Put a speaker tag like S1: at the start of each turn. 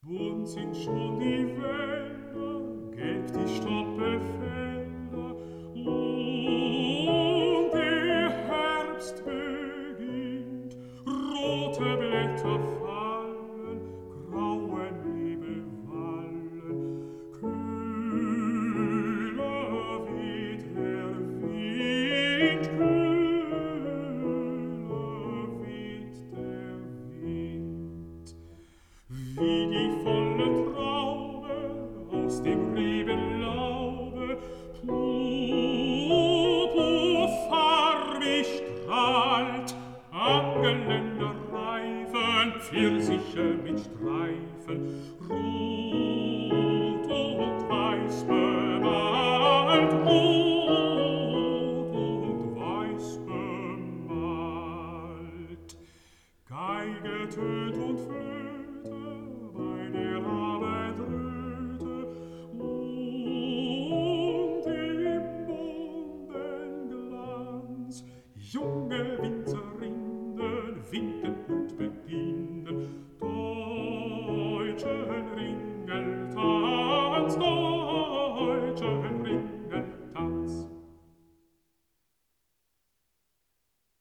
S1: Bunt sind schon die Wälder, gelb die Stoppelfelder, und der Herbst beginnt. Rote Blätter fallen, graue Nebel wallen, kühler weht der Wind, kühler weht der Wind. Wie die volle Traube aus dem Rebenlaube, purpurfarbig strahlt, am Geländer reifen Pfirsiche mit Streifen, rot und weiß bemalt, rot und weiß bemalt. Geige tönt und Flöte bei der Abendröte und im Mondenglanz. Junge Winzerinnen winken und bedienen deutschen Ringeltanz.